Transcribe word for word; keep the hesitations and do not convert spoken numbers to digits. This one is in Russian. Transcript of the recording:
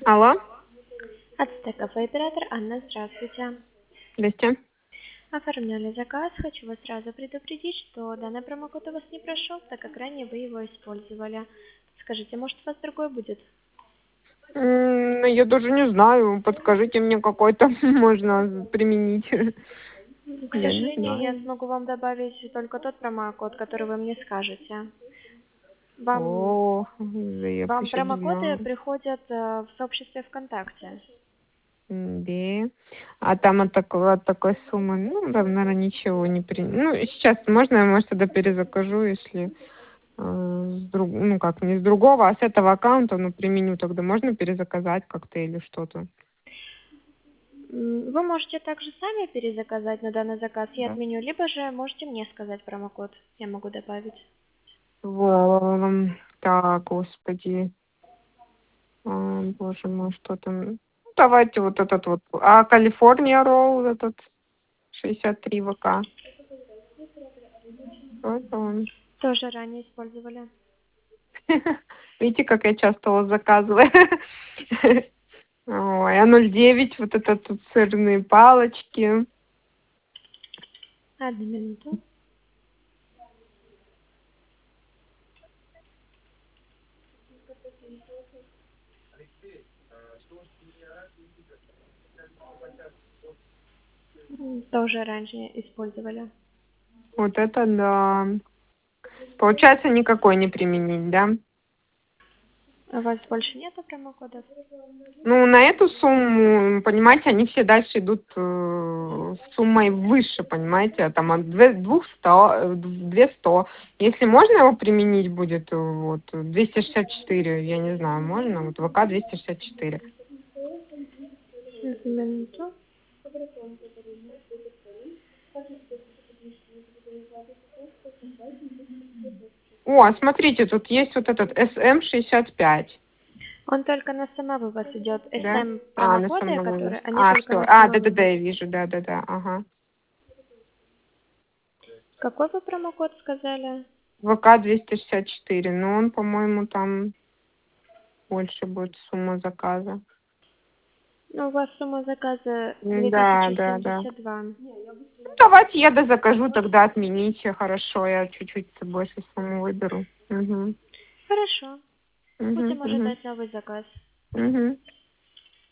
Алло, Ацтек оператор Анна, здравствуйте. здрасте. Оформляли заказ. Хочу вас сразу предупредить, что данный промокод у вас не прошел, так как ранее вы его использовали. Скажите, может у вас другой будет? М, Я даже не знаю, подскажите мне какой-то можно применить. М, К Я не сожалению, я знаю. смогу вам добавить только тот промокод, который вы мне скажете. Вам, О, да я бы вам еще бы промокоды знала. приходят э, в сообществе ВКонтакте. М, Да. А там от такой, от такой суммы, ну, там, наверное, ничего не при... Ну, сейчас можно, я, может, тогда перезакажу, если э, с друг... ну, как, не с другого, а с этого аккаунта, ну, применю, тогда можно перезаказать как-то или что-то, М, Вы можете также сами перезаказать на данный заказ, я да? отменю, либо же можете мне сказать промокод, я могу добавить. Во, так, господи. А, боже мой, что там? Ну, давайте вот этот вот. А Калифорния ролл этот шестьдесят три ВК. Что это он? Тоже ранее использовали. Видите, как я часто его заказываю. Ой, а ноль девять вот это тут сырные палочки. Одну минуту. М, Тоже раньше использовали. Вот это да. Получается, никакой не применить, да? У вас больше нету промокодов? Ну, на эту сумму, понимаете, они все дальше идут э, с суммой выше, понимаете, а там от две- двухсот, э, две сто. Если можно его применить будет, э, вот, двести шестьдесят четыре, я не знаю, можно, вот ВК двести шестьдесят четыре. Одну минуту. О, смотрите, тут есть вот этот эс эм шестьдесят пять, Он только на самовывоз идет. да? эс эм А, на промокоды, самовывоз. которые, они А, только все. на А, да-да-да, самовывоз. я вижу, да-да-да, ага. Какой вы промокод сказали? ВК двести шестьдесят четыре, но он, по-моему, там больше будет сумма заказа. Ну, у вас сумма заказа две Да, тысячи да, да. семьдесят два. Ну, давайте я дозакажу, тогда отмените. Хорошо, я чуть-чуть больше сумму выберу. Угу. Хорошо. Угу, Будем угу, ожидать новый заказ. угу.